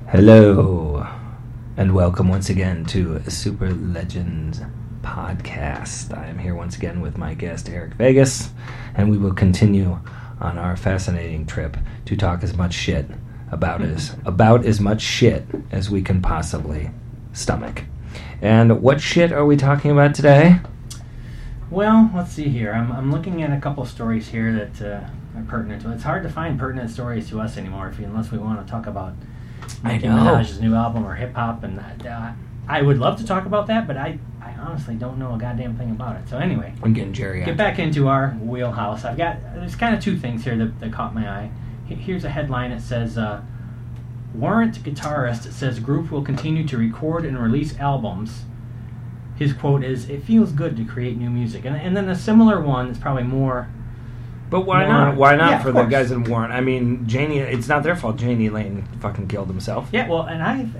Hello, and welcome once again to Super Legends Podcast. I am here once again with my guest Eric Vegas, and we will continue on our fascinating trip to talk as much shit about as much shit as we can possibly stomach. And what shit are we talking about today? Well, let's see here. I'm looking at a couple stories here that are pertinent to it. It's hard to find pertinent stories to us anymore unless we want to talk about Nicki Minaj's new album or hip-hop. And I would love to talk about that, but I honestly don't know a goddamn thing about it. So anyway, I'm getting Jerry get back into our wheelhouse. There's kind of two things here that caught my eye. Here's a headline. It says, Warrant guitarist says group will continue to record and release albums. His quote is, "It feels good to create new music." And then a similar one is probably more... But why not? Why not yeah, for the guys in Warrant? I mean, Janie, it's not their fault. Janie Lane fucking killed himself. Yeah, well, and I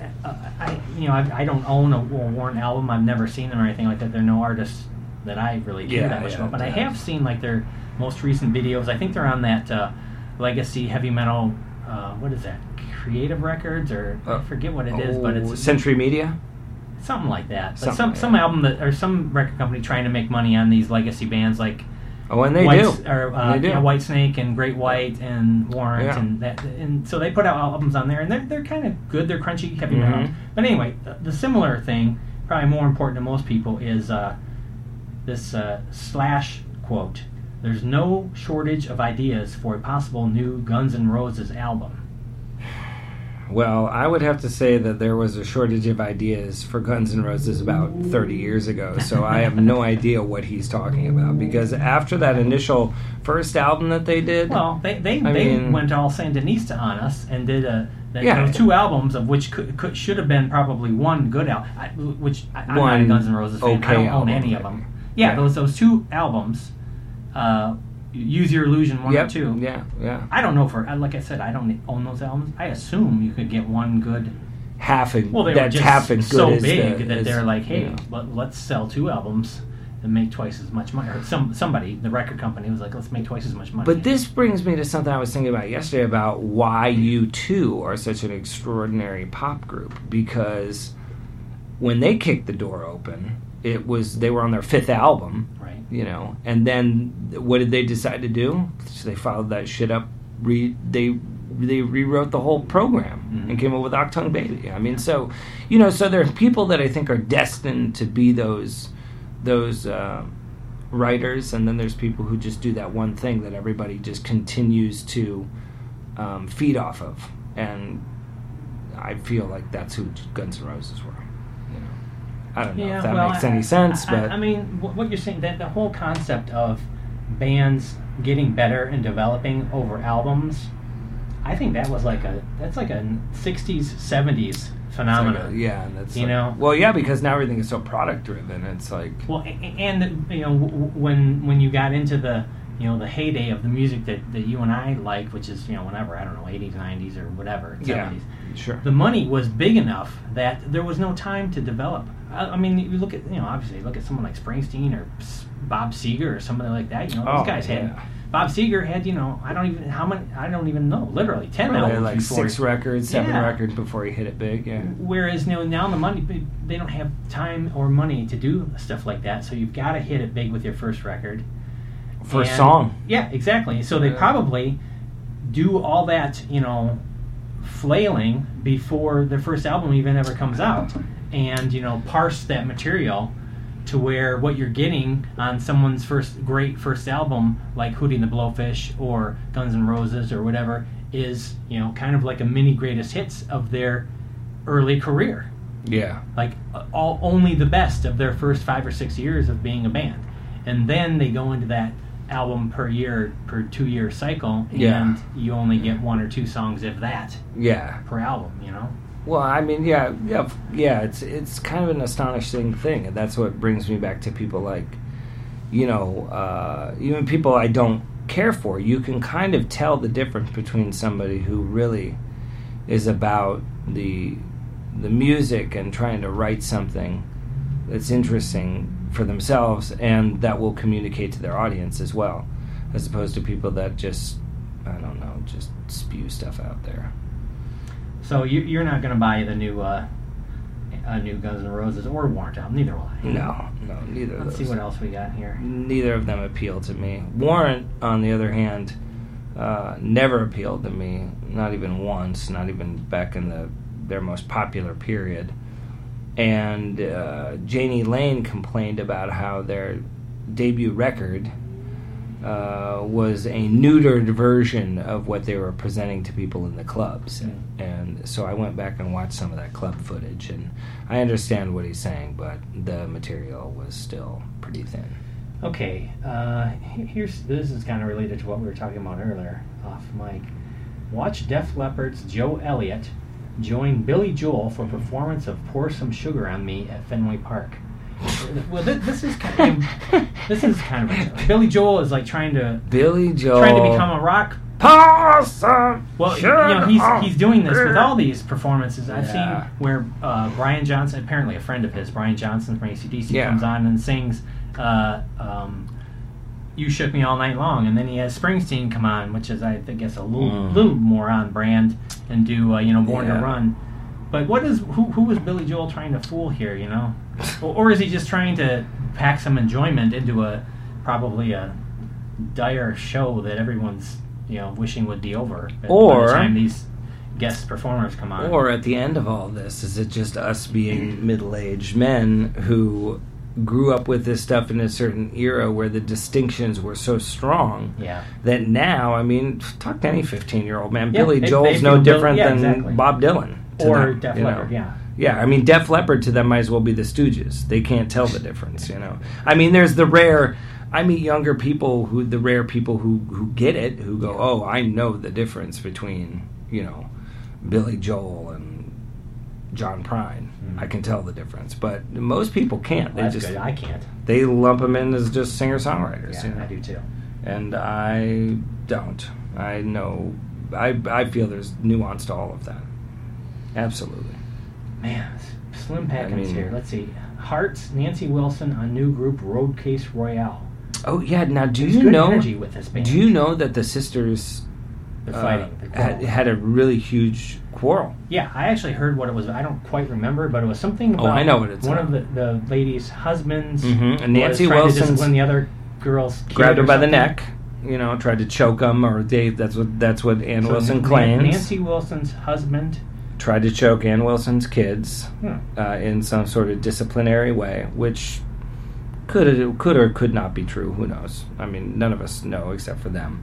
don't own a Warrant album. I've never seen them or anything like that. They're no artists that I really care that much about. But I have seen like their most recent videos. I think they're on that Legacy Heavy Metal. What is that? Creative Records, or I forget what it is, but it's Century Media. Something like that. But some album that, or some record company trying to make money on these legacy bands like. Oh, and they do. White Snake and Great White and Warrant and that, and so they put out albums on there, and they're kind of good. They're crunchy, heavy metal. But anyway, the similar thing, probably more important to most people, is this Slash quote: "There's no shortage of ideas for a possible new Guns N' Roses album." Well, I would have to say that there was a shortage of ideas for Guns N' Roses about 30 years ago, so I have no idea what he's talking about, because after that initial first album that they did... Well, they went all Sandinista on us and did those two albums, of which should have been probably one good album, which I'm not a Guns N' Roses fan. I don't own any of them. Yeah, those two albums... Use Your Illusion 1 or 2. Yeah. I don't know like I said, I don't own those albums. I assume you could get one good... They were just half as so good big that they're like, hey, let's sell two albums and make twice as much money. Or somebody, the record company, was like, let's make twice as much money. But this brings me to something I was thinking about yesterday about why U2 are such an extraordinary pop group. Because when they kicked the door open, they were on their fifth album. You know, and then what did they decide to do? So they followed that shit up. They rewrote the whole program and came up with Achtung Baby. I mean, so there are people that I think are destined to be those writers, and then there's people who just do that one thing that everybody just continues to feed off of. And I feel like that's who Guns N' Roses were. I don't know if that makes any sense, but... I mean, what you're saying, that the whole concept of bands getting better and developing over albums, I think that's like a 60s, 70s phenomenon. Well, because now everything is so product-driven, it's like... Well, and, when you got into the heyday of the music that you and I liked, which is, whenever, I don't know, 80s, 90s, or whatever, 70s. Yeah, sure. The money was big enough that there was no time to develop. I mean, you look at, obviously, look at someone like Springsteen or Bob Seger or somebody like that. Those guys had... Bob Seger had, I don't even know, literally 10 albums like before 6 records, 7 records before he hit it big, Whereas, now the money, they don't have time or money to do stuff like that, so you've got to hit it big with your first record. First song. Yeah, exactly. So they probably do all that, flailing before their first album even ever comes out, and parse that material to where what you're getting on someone's great first album, like Hootie and the Blowfish or Guns N' Roses or whatever, is kind of like a mini greatest hits of their early career. Yeah, like only the best of their first 5 or 6 years of being a band, and then they go into that album per 2-year cycle, and you only get 1 or 2 songs, if that, per album. Well, I mean, it's kind of an astonishing thing, and that's what brings me back to people like, even people I don't care for. You can kind of tell the difference between somebody who really is about the music and trying to write something that's interesting for themselves and that will communicate to their audience as well, as opposed to people that just spew stuff out there. So you're not going to buy the new Guns N' Roses or Warrant album. Neither will I. No, neither of those. Let's see what else we got here. Neither of them appeal to me. Warrant, on the other hand, never appealed to me. Not even once. Not even back in their most popular period. And Janie Lane complained about how their debut record was a neutered version of what they were presenting to people in the clubs. And so I went back and watched some of that club footage, and I understand what he's saying, but the material was still pretty thin. Okay, this is kind of related to what we were talking about earlier off mic. Watch Def Leppard's Joe Elliott join Billy Joel for a performance of Pour Some Sugar on Me at Fenway Park. Well, this is kind of Billy Joel is like trying to become a rock. Pour some sugar. He's doing this with all these performances. I've seen where Brian Johnson, apparently a friend of his, Brian Johnson from AC/DC, comes on and sings "You Shook Me All Night Long," and then he has Springsteen come on, which is, I guess, a little more on brand, and do Born to Run. But who was Billy Joel trying to fool here? Or is he just trying to pack some enjoyment into probably a dire show that everyone's wishing would be over by the time these guest performers come on? Or at the end of all this, is it just us being middle-aged men who grew up with this stuff in a certain era where the distinctions were so strong that now, talk to any 15-year-old man, Billy Joel's no different than Bob Dylan. Or Def Leppard, Yeah, Def Leppard to them might as well be the Stooges. They can't tell the difference, there's the rare... I meet younger people who get it, who go, oh, I know the difference between, Billy Joel and John Prine. I can tell the difference. But most people can't. Well, that's good. I can't. They lump them in as just singer-songwriters. Yeah, I do too. And I don't. I know. I feel there's nuance to all of that. Absolutely. Man, slim packings here. Let's see. Hearts, Nancy Wilson on new group Roadcase Royale. Oh yeah. Now, There's good energy with this band. Do you know that the sisters had a really huge quarrel? Yeah, I actually heard what it was. I don't quite remember, but it was something about I know what it's one of the ladies' husbands. And Nancy was trying Wilson to discipline the other girls. Grabbed her by the neck. Tried to choke them, or that's what Ann Wilson claims. Nancy Wilson's husband tried to choke Ann Wilson's kids in some sort of disciplinary way, which could or could not be true. Who knows? None of us know except for them.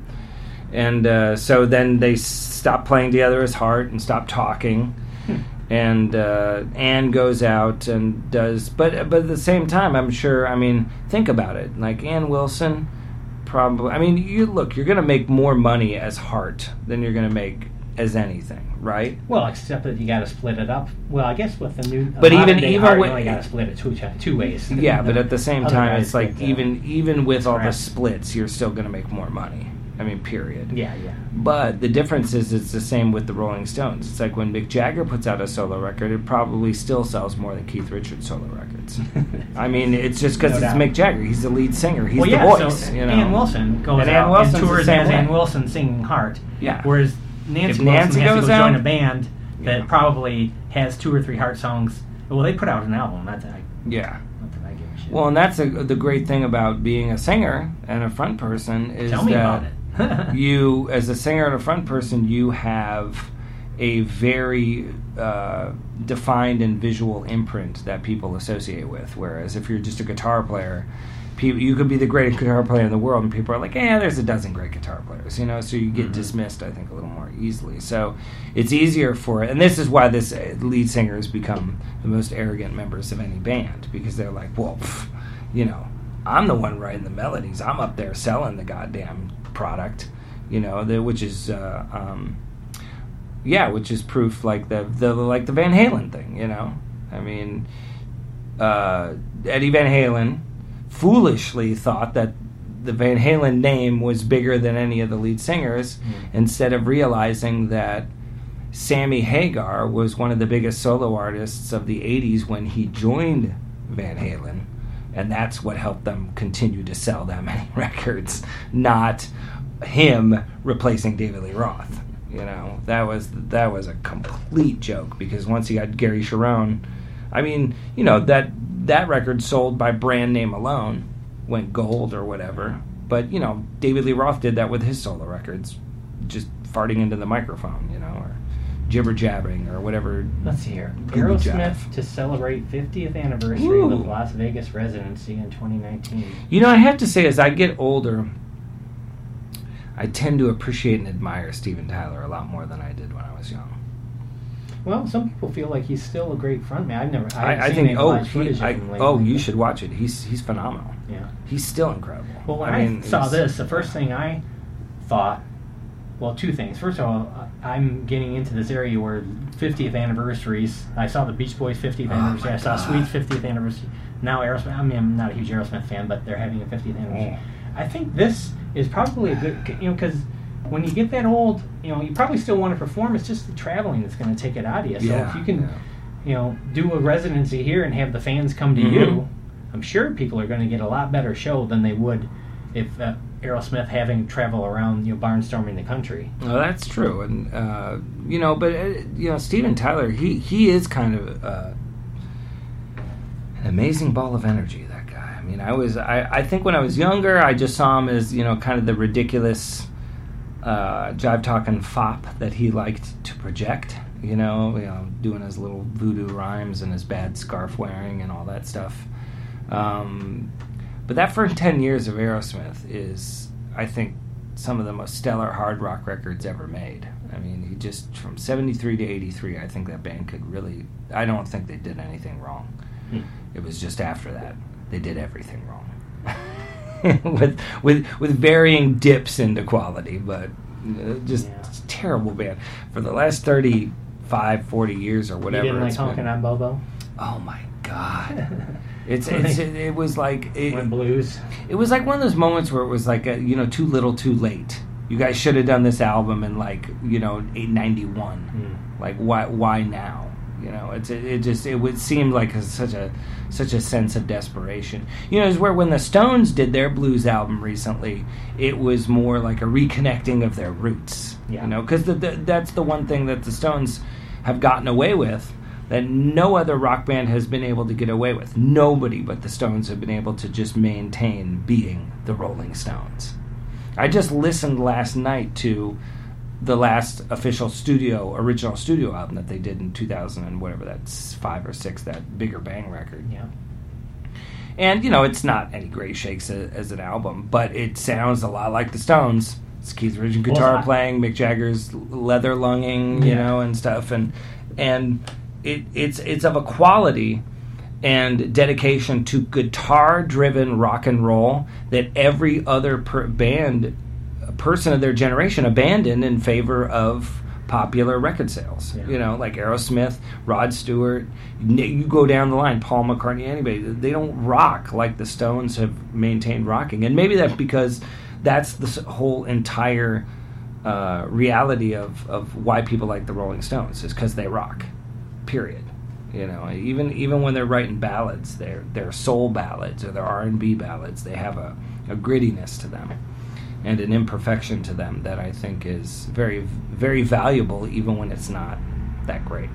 And so then they stopped playing together as Heart and stopped talking. And Ann goes out and does... But at the same time, I'm sure... think about it. Like, Ann Wilson probably... you're going to make more money as Heart than you're going to make as anything, right? Well, except that you got to split it up. Well, I guess with the new, but even Heart, with, you got to split it two ways. Yeah, but at the same time, it's like even with all the splits, you're still going to make more money. Period. Yeah. But the difference is it's the same with the Rolling Stones. It's like when Mick Jagger puts out a solo record, it probably still sells more than Keith Richards' solo records. It's just because it's Mick Jagger. He's the lead singer. He's the voice. So Ann Wilson goes out and tours as Ann Wilson singing Heart. Yeah. Whereas Nancy Wilson has to go join a band that probably has 2 or 3 Heart songs. Well, they put out an album. Not that I give a shit. Well, and that's the great thing about being a singer and a front person is Tell me about it. You, as a singer and a front person, you have a very defined and visual imprint that people associate with. Whereas if you're just a guitar player, you could be the greatest guitar player in the world, and people are like, there's a dozen great guitar players, so you get dismissed, I think, a little more easily. So it's easier and this is why this lead singer has become the most arrogant members of any band, because they're like, well, I'm the one writing the melodies. I'm up there selling the goddamn product, which is proof like the Van Halen thing, Eddie Van Halen foolishly thought that the Van Halen name was bigger than any of the lead singers, instead of realizing that Sammy Hagar was one of the biggest solo artists of the 80s when he joined Van Halen, and that's what helped them continue to sell that many records, not him replacing David Lee Roth. You know, that was a complete joke, because once you got Gary Cherone, I mean, you know, that record sold by brand name alone went gold or whatever. But, you know, David Lee Roth did that with his solo records, just farting into the microphone, you know, or jibber-jabbering or whatever. Let's see here. Gooby Aerosmith jive. to celebrate 50th anniversary Ooh. of Las Vegas residency in 2019. You know, I have to say, as I get older, I tend to appreciate and admire Steven Tyler a lot more than I did when I was young. Well, some people feel like he's still a great frontman. I think, you should watch it. He's phenomenal. Yeah. He's still incredible. Well, when I saw this, the first thing I thought, well, two things. First of all, I'm getting into this area where 50th anniversaries. I saw the Beach Boys 50th anniversary. I saw Sweet's 50th anniversary. Now Aerosmith. I mean, I'm not a huge Aerosmith fan, but they're having a 50th anniversary. I think this is probably a good, you know, because when you get that old, you know, you probably still want to perform. It's just the traveling that's going to take it out of you. So if you can, you know, do a residency here and have the fans come to you, I'm sure people are going to get a lot better show than they would if Aerosmith having travel around, you know, barnstorming the country. Well, that's true, and you know, but you know, Steven Tyler, he is kind of an amazing ball of energy. That guy. I mean, I think when I was younger, I just saw him as, you know, kind of the ridiculous jive talking fop that he liked to project. You know, doing his little voodoo rhymes and his bad scarf wearing and all that stuff. But that first 10 years of Aerosmith is, I think, some of the most stellar hard rock records ever made. I mean, he just, from 73 to 83, I think that band could really, I don't think they did anything wrong. It was just after that, they did everything wrong. with varying dips into quality, but just terrible band. For the last 35, 40 years or whatever. You didn't like Honkin' on Bobo? Oh my God. It was like Went blues. It was like one of those moments where it was like too little, too late. You guys should have done this album in 891. Like why now? You know, it would seem like such a sense of desperation. You know, it's where when the Stones did their blues album recently, it was more like a reconnecting of their roots. Yeah. You know, because that's the one thing that the Stones have gotten away with that no other rock band has been able to get away with. Nobody but the Stones have been able to just maintain being the Rolling Stones. I just listened last night to the last official original studio album that they did in 2000 and whatever, that's 5 or 6, that Bigger Bang record. Yeah. And, you know, it's not any great shakes as an album, but it sounds a lot like the Stones. It's Keith Richards guitar playing, Mick Jagger's leather lunging, you know, and stuff, and it's of a quality and dedication to guitar-driven rock and roll that every other person of their generation abandoned in favor of popular record sales. Yeah. You know, like Aerosmith, Rod Stewart. You go down the line, Paul McCartney, anybody. They don't rock like the Stones have maintained rocking, and maybe that's because that's the whole entire reality of why people like the Rolling Stones, is because they rock. Period. You know, even when they're writing ballads, they're soul ballads or they're R&B ballads. They have a grittiness to them and an imperfection to them that I think is very, very valuable, even when it's not that great.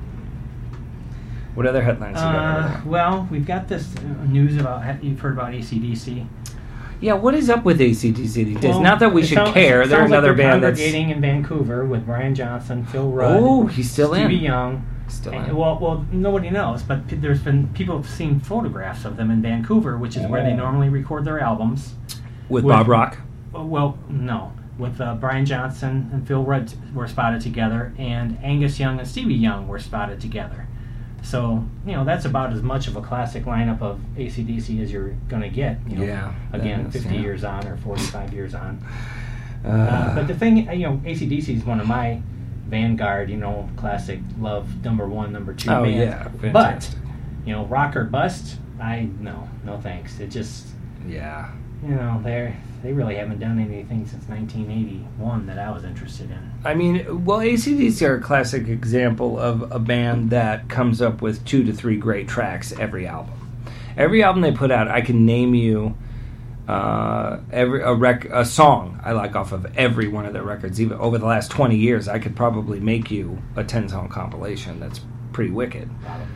What other headlines you got? Well, we've got this news about, you've heard about AC/DC. Yeah, what is up with AC/DC these days? Well, Not that we should care. They're another band that's congregating in Vancouver with Brian Johnson, Phil Rudd. Oh, he's still Stevie in. Young. Still And, in. well, nobody knows, but there's been people have seen photographs of them in Vancouver, which is where they normally record their albums. With Bob Rock. Well, no. With Brian Johnson and Phil Rudd were spotted together, and Angus Young and Stevie Young were spotted together. So, you know, that's about as much of a classic lineup of AC/DC as you're going to get. You know, Yeah, again, that is, 50 yeah. years on or 45 years on. But the thing, you know, AC/DC is one of my vanguard, you know, classic love number 1, number 2 Oh, bands. yeah, But, fantastic. you know, rock or bust, no thanks. It just, Yeah. you know, they really haven't done anything since 1981 that I was interested in. I mean, well, AC/DC are a classic example of a band that comes up with 2 to 3 great tracks every album. Every album they put out, I can name you a song I like off of every one of their records. Even over the last 20 years, I could probably make you a 10-song compilation that's pretty wicked.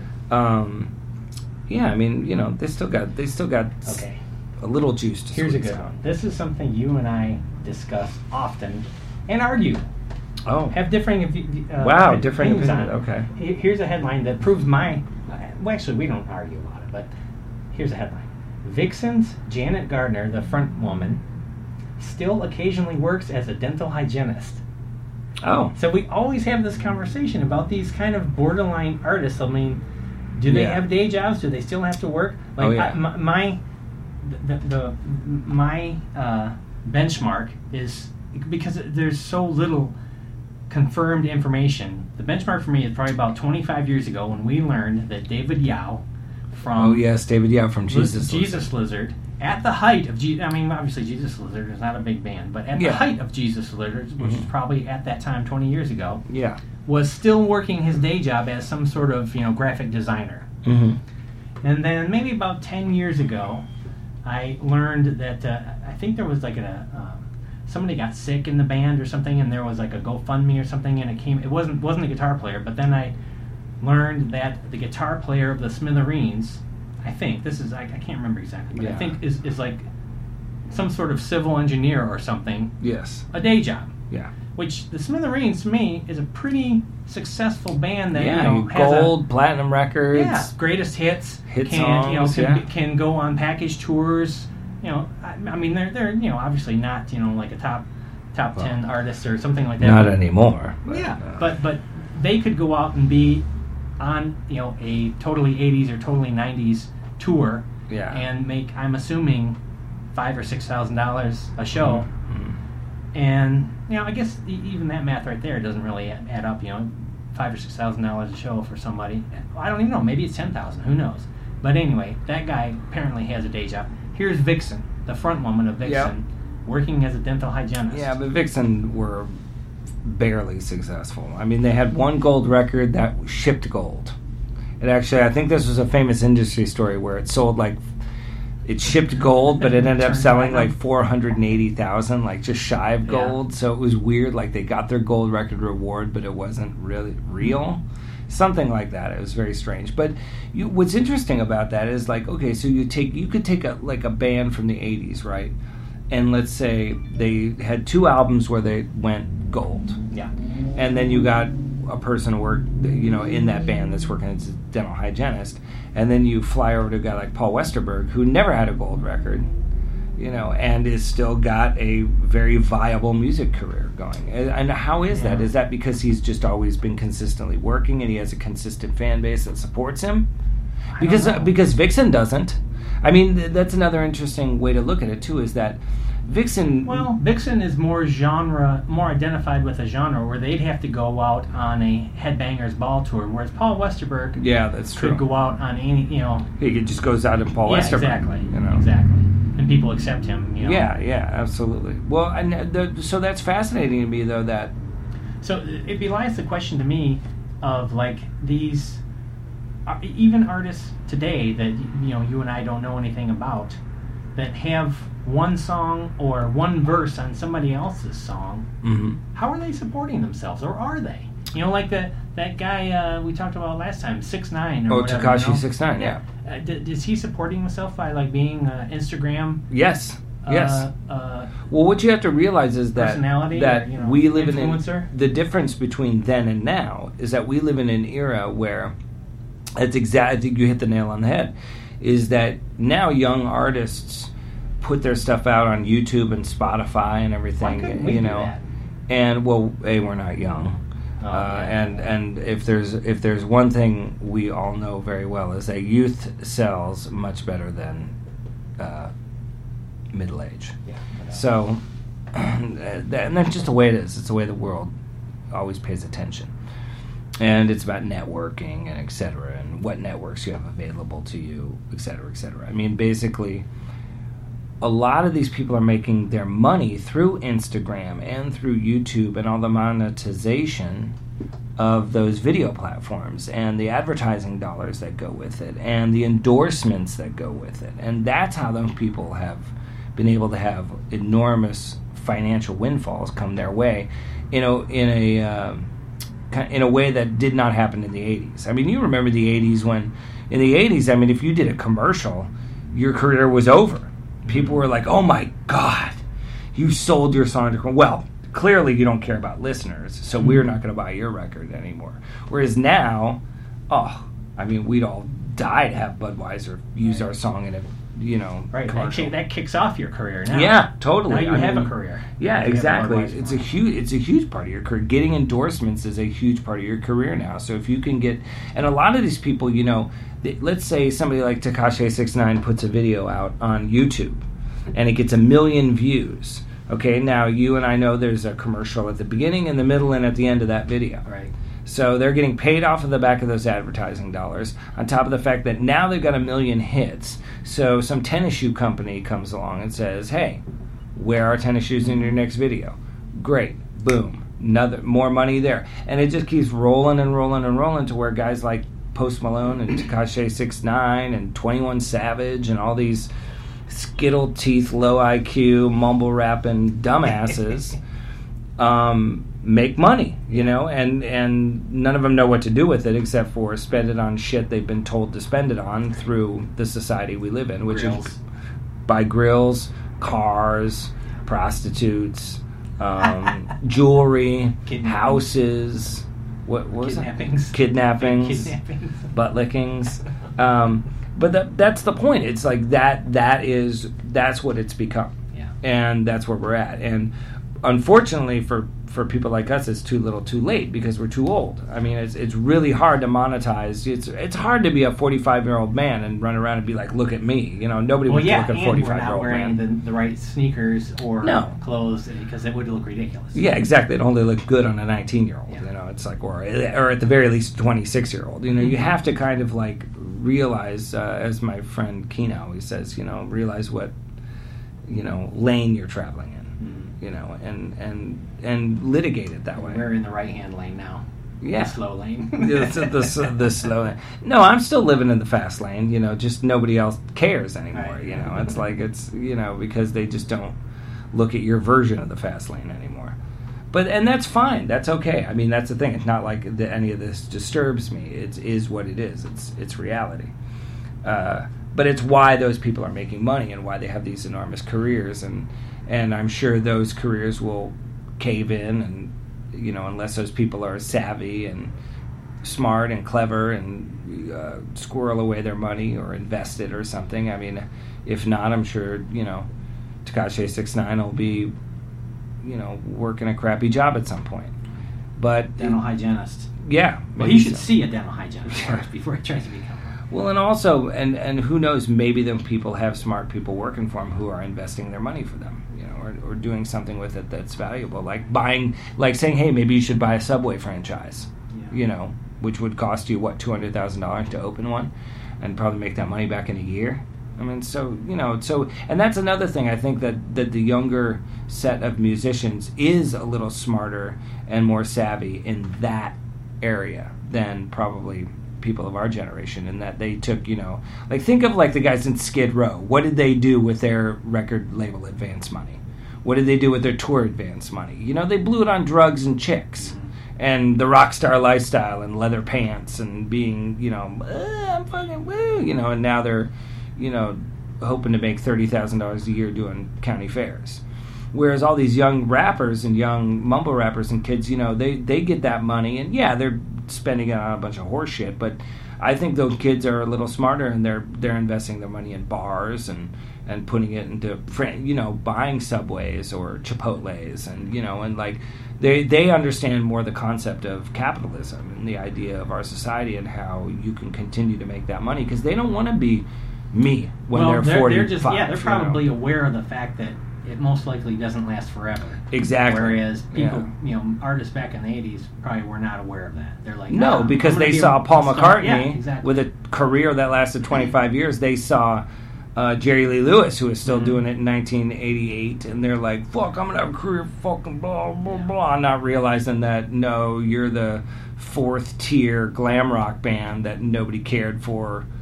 Yeah, I mean, you know, they still got Okay. a little juice to Here's a squeeze good out. one. This is something you and I discuss often and argue. Oh, Have differing wow, different opinions opinion. on. Okay. Here's a headline that proves my. Well, actually, we don't argue about it, but here's a headline: Vixen's Janet Gardner, the front woman, still occasionally works as a dental hygienist. Oh, So we always have this conversation about these kind of borderline artists. I mean, do they Yeah. have day jobs? Do they still have to work? Like Oh, yeah. my benchmark is because there's so little confirmed information. The benchmark for me is probably about 25 years ago when we learned that David Yao from oh yes, David Yao from Jesus. Jesus Lizard, at the height of I mean, obviously Jesus Lizard is not a big band, but at the Yeah. height of Jesus Lizard, which is probably at that time 20 years ago, Yeah. was still working his day job as some sort of graphic designer. Mm-hmm. And then maybe about 10 years ago, I learned that I think there was like somebody got sick in the band or something, and there was like a GoFundMe or something, and it wasn't a guitar player, but then I learned that the guitar player of the Smithereens, I think this is I can't remember exactly, but I Yeah. think is like some sort of civil engineer or something, Yes. a day job. Yeah. Which the Smithereens to me is a pretty successul band that Yeah. has Gold, platinum records. yeah, great hits, Hit can songs, yeah. can go on package tours. I mean they're obviously not like a top 10 artist or something like that. Not anymore. Yeah, but they could go out and be on a totally 80s or totally 90s tour Yeah. and make, I'm assuming, $5,000 or $6,000 a show. Mhm. And I guess even that math right there doesn't really add up. $5,000 or $6,000 a show for somebody. I don't even know. Maybe it's 10,000. Who knows? But anyway, that guy apparently has a day job. Here's Vixen, the front woman of Vixen, working as a dental hygienist. Yeah, but Vixen were barely successful. I mean, they had one gold record that shipped gold. It actually, I think this was a famous industry story where it sold like, it shipped gold, but it ended up selling like 480,000, like just shy of gold. Yeah. So it was weird. Like they got their gold record reward, but it wasn't really real. Something like that. It was very strange. But what's interesting about that is like, okay, so you could take a band from the 80s, right? And let's say they had 2 albums where they went gold. Yeah. And then you got a person who worked, in that band that's working as a dental hygienist. And then you fly over to a guy like Paul Westerberg, who never had a gold record, and is still got a very viable music career going. And how is that? Is that because he's just always been consistently working and he has a consistent fan base that supports him? Because Vixen doesn't. I mean, that's another interesting way to look at it too. Is that Vixen? Well, Vixen is more identified with a genre where they'd have to go out on a Headbangers Ball tour, whereas Paul Westerberg Yeah, that's true. could go out on any, He just goes out in Paul yeah, Westerberg. exactly, Exactly. exactly, and people accept him. Yeah, absolutely. Well, and so that's fascinating to me, though. That So it belies the question to me of like these, even artists today that you and I don't know anything about, that have one song or one verse on somebody else's song. mm-hmm. How are they supporting themselves, or are they? Like that guy we talked about last time, 6ix9ine or whatever. Tekashi 6ix9ine, yeah. Is he supporting himself by like being Instagram? Yes. Yes. Well, what you have to realize is that personality that or, we live influencer? the difference between then and now is that we live in an era where I think you hit the nail on the head. Is that now young artists put their stuff out on YouTube and Spotify and everything, Why couldn't we do that? And well, we're not young. And if there's one thing we all know very well is that youth sells much better than middle age. Yeah, So, and that's just the way it is. It's the way the world always pays attention. And it's about networking and et cetera, and what networks you have available to you, et cetera, et cetera. I mean, basically, a lot of these people are making their money through Instagram and through YouTube and all the monetization of those video platforms and the advertising dollars that go with it and the endorsements that go with it. And that's how those people have been able to have enormous financial windfalls come their way, in a way that did not happen in the 80s. I mean, you remember the 80s when, in the 80s, I mean, if you did a commercial, your career was over. People were like, oh my God, you sold your song to... Well, clearly you don't care about listeners, so we're not going to buy your record anymore. Whereas now, I mean, we'd all die to have Budweiser use our song in a, commercial. That kicks off your career now. Yeah, totally. Now you have a career. Yeah, exactly. It's a huge part of your career. Getting endorsements is a huge part of your career now. So if you can get, and a lot of these people, let's say somebody like Tekashi 6ix9ine puts a video out on YouTube, and it gets 1 million views. Okay, now you and I know there's a commercial at the beginning, in the middle, and at the end of that video. Right. So they're getting paid off of the back of those advertising dollars, on top of the fact that now they've got 1 million hits. So some tennis shoe company comes along and says, hey, wear our tennis shoes in your next video. Great. Boom. More money there. And it just keeps rolling and rolling and rolling to where guys like Post Malone and Tekashi 6ix9ine and 21 Savage and all these skittle teeth, low IQ, mumble rapping dumbasses make money, and none of them know what to do with it except for spend it on shit they've been told to spend it on through the society we live in, which is buy grills, cars, prostitutes, jewelry, houses, what was Kidnappings. Kidnappings, butt lickings. But that's the point. It's like that's what it's become. Yeah. And that's where we're at. And unfortunately for people like us, it's too little too late because we're too old. I mean, it's really hard to monetize. It's hard to be a 45-year-old man and run around and be like, look at me. Nobody would look at a 45-year-old man. We're not wearing the right sneakers or clothes because it would look ridiculous. Yeah, exactly. It only look good on a 19-year-old. Yeah. It's like, or at the very least, a 26-year-old. You have to kind of like realize, as my friend Keena always says, realize what lane you're traveling in. And litigate it that way. We're in the right-hand lane now. Yeah. The slow lane. the slow lane. No, I'm still living in the fast lane, just nobody else cares anymore, Right. It's like, because they just don't look at your version of the fast lane anymore. And that's fine. That's okay. I mean, that's the thing. It's not like any of this disturbs me. It is what it is. It's reality. But it's why those people are making money and why they have these enormous careers, and I'm sure those careers will cave in, and unless those people are savvy and smart and clever and squirrel away their money or invest it or something. I mean, if not, I'm sure Tekashi 6ix9ine will be working a crappy job at some point. But dental hygienist. Yeah. Well, he should see a dental hygienist first before he tries to become one. Well, and also, and who knows, maybe them people have smart people working for them who are investing their money for them, or doing something with it that's valuable, like saying, hey, maybe you should buy a Subway franchise, which would cost you, $200,000 to open one, and probably make that money back in a year. I mean, and that's another thing. I think that the younger set of musicians is a little smarter and more savvy in that area than probably people of our generation, in that they took, think of like the guys in Skid Row. What did they do with their record label advance money? What did they do with their tour advance money? They blew it on drugs and chicks and the rock star lifestyle and leather pants and being, I'm fucking woo, and now they're, hoping to make $30,000 a year doing county fairs. Whereas all these young rappers and young mumble rappers and kids, they get that money, and yeah, they're spending it on a bunch of horse shit, but I think those kids are a little smarter, and they're investing their money in bars and putting it into, buying Subways or Chipotles, and like they understand more the concept of capitalism and the idea of our society and how you can continue to make that money, because they don't want to be me when they're 45. They're probably aware of the fact that it most likely doesn't last forever. Exactly. Whereas people, artists back in the 80s probably were not aware of that. They're like, no, because they saw Paul McCartney with a career that lasted 25 years. They saw Jerry Lee Lewis, who was still doing it in 1988, and they're like, fuck, I'm going to have a career fucking blah, blah, blah, not realizing that, no, you're the fourth tier glam rock band that nobody cared for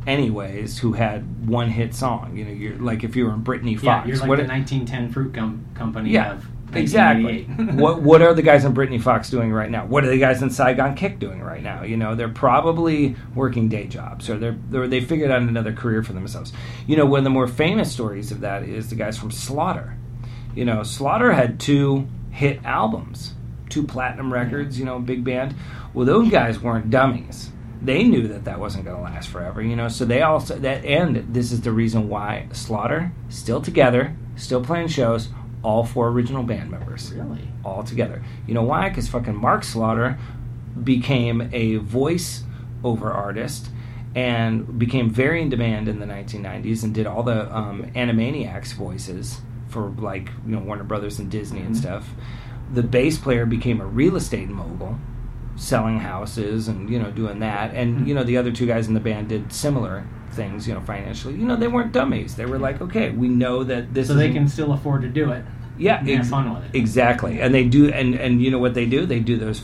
anyways, who had one hit song. You know, you're like if you were in Britney Fox. Yeah, you're like the 1910 Fruit Company Yeah, of exactly. What are the guys in Britney Fox doing right now? What are the guys in Saigon Kick doing right now? You know, they're probably working day jobs, or they figured out another career for themselves. You know, one of the more famous stories of that is the guys from Slaughter. You know, Slaughter had 2 hit albums, 2 platinum records. You know, big band. Well, those guys weren't dummies. They knew that wasn't going to last forever. You know, so they also and this is the reason why Slaughter still together, still playing shows. All 4 original band members. Really? All together. You know why? Because fucking Mark Slaughter became a voice-over artist and became very in demand in the 1990s and did all the Animaniacs voices for, like, you know, Warner Brothers and Disney and stuff. The bass player became a real estate mogul, selling houses and, you know, doing that. And, you know, the other 2 guys in the band did similar things, you know, financially. You know, they weren't dummies. They were like, okay, we know that this so they can still afford to do it. Yeah, have fun with it. Exactly. And they do, and you know what they do? They do those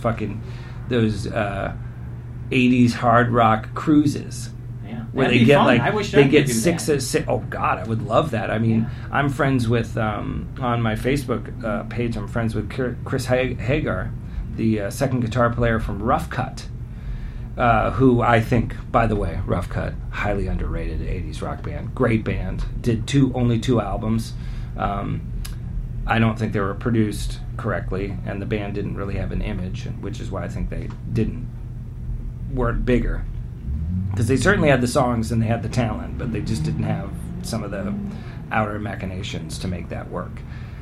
80s hard rock cruises. Yeah, where that'd they be get fun. like I wish they I get could do six. that. Oh God, I would love that. I mean, I'm friends with on my Facebook page. I'm friends with Chris Hagar, the second guitar player from Rough Cut. Who I think, by the way, Rough Cut, highly underrated 80s rock band. Great band. Did only 2 albums. I don't think they were produced correctly, and the band didn't really have an image, which is why I think they weren't bigger. Because they certainly had the songs and they had the talent, but they just didn't have some of the outer machinations to make that work.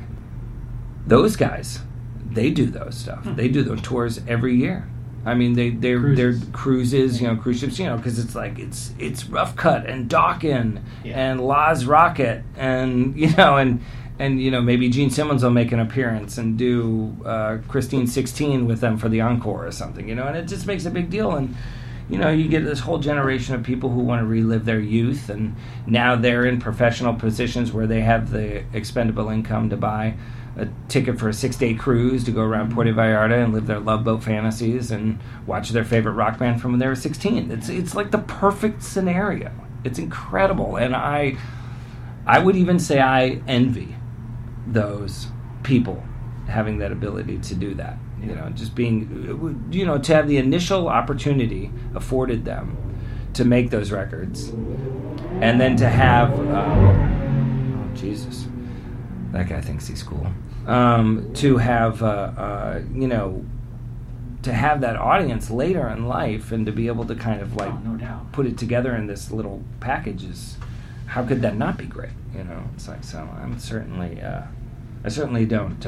Those guys, they do those stuff. They do those tours every year. I mean, they're cruises, you know, cruise ships, you know, because it's like it's Rough Cut and Dokken and Laz Rocket and you know and you know maybe Gene Simmons will make an appearance and do Christine 16 with them for the encore or something, you know, and it just makes a big deal. And you know, you get this whole generation of people who want to relive their youth, and now they're in professional positions where they have the expendable income to buy a ticket for a 6-day cruise to go around Puerto Vallarta and live their Love Boat fantasies and watch their favorite rock band from when they were 16. It's like the perfect scenario. It's incredible, and I would even say I envy those people having that ability to do that. You know, just being, you know, to have the initial opportunity afforded them to make those records, and then to have, oh Jesus, that guy thinks he's cool. To have, you know, to have that audience later in life, and to be able to kind of like no doubt put it together in this little package is, how could that not be great? You know, it's like, so I certainly don't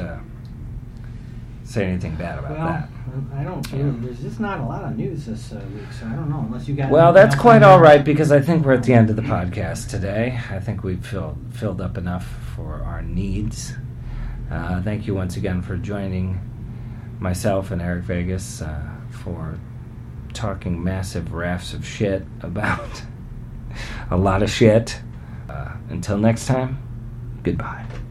say anything bad about that. I don't. There's just not a lot of news this week, so I don't know unless you got. Well, that's quite all right, because I think we're at the end of the podcast today. I think we've filled up enough for our needs. Thank you once again for joining myself and Eric Vegas for talking massive rafts of shit about a lot of shit. Until next time, goodbye.